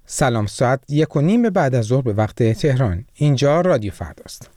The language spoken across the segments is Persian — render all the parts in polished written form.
سلام، ساعت 1:30 بعد از ظهر به وقت تهران. اینجا رادیو فرداست.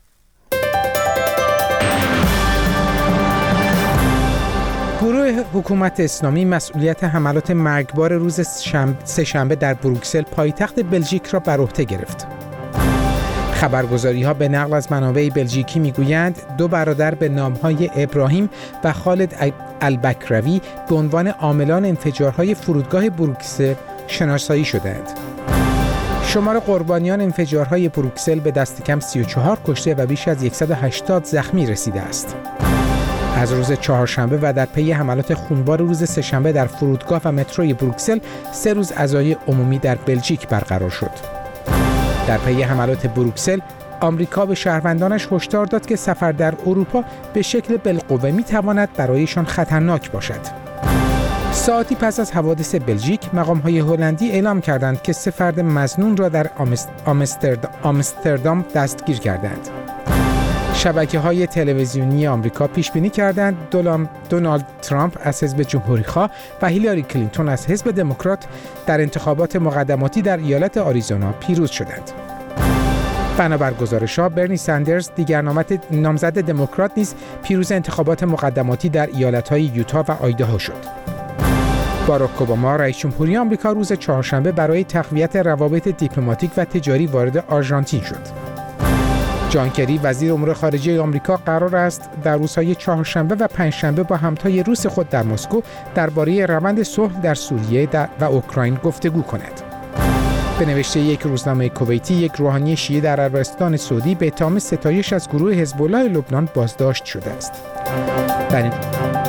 گروه حکومت اسلامی مسئولیت حملات مرگبار روز سه‌شنبه در بروکسل پایتخت بلژیک را بر عهده گرفت. خبرگزاری‌ها به نقل از منابع بلژیکی می‌گویند دو برادر به نام‌های ابراهیم و خالد البکروی به عنوان عاملان انفجارهای فرودگاه بروکسل شناسایی شدند. شمار قربانیان انفجارهای بروکسل به دست کم 34 کشته و بیش از 180 زخمی رسیده است. از روز چهارشنبه و در پی حملات خونبار روز سه‌شنبه در فرودگاه و متروی بروکسل 3 روز عزای عمومی در بلژیک برقرار شد. در پی حملات بروکسل، آمریکا به شهروندانش هشدار داد که سفر در اروپا به شکل بالقوه می‌تواند برایشان خطرناک باشد. ساعتی پس از حوادث بلژیک، مقام‌های هلندی اعلام کردند که 3 فرد مظنون را در آمستردام دستگیر کردند. شبکه‌های تلویزیونی آمریکا پیش‌بینی کردند دونالد ترامپ از حزب جمهوری‌خواه و هیلاری کلینتون از حزب دموکرات در انتخابات مقدماتی در ایالت آریزونا پیروز شدند. بنابر گزارش‌ها، برنی ساندرز، دیگر نامزد دموکرات، نیز پیروز انتخابات مقدماتی در ایالت‌های یوتا و آیداهو شد. باراک اوباما، رئیس جمهوری آمریکا، روز چهارشنبه برای تقویت روابط دیپلماتیک و تجاری وارد آرژانتین شد. جان کری، وزیر امور خارجه آمریکا، قرار است در روزهای چهارشنبه و پنجشنبه با همتای روس خود در مسکو درباره روند صلح در سوریه و اوکراین گفتگو کند. به نوشته یک روزنامه کویتی، یک روحانی شیعه در عربستان سعودی به اتهام ستایش از گروه حزب الله لبنان بازداشت شده است.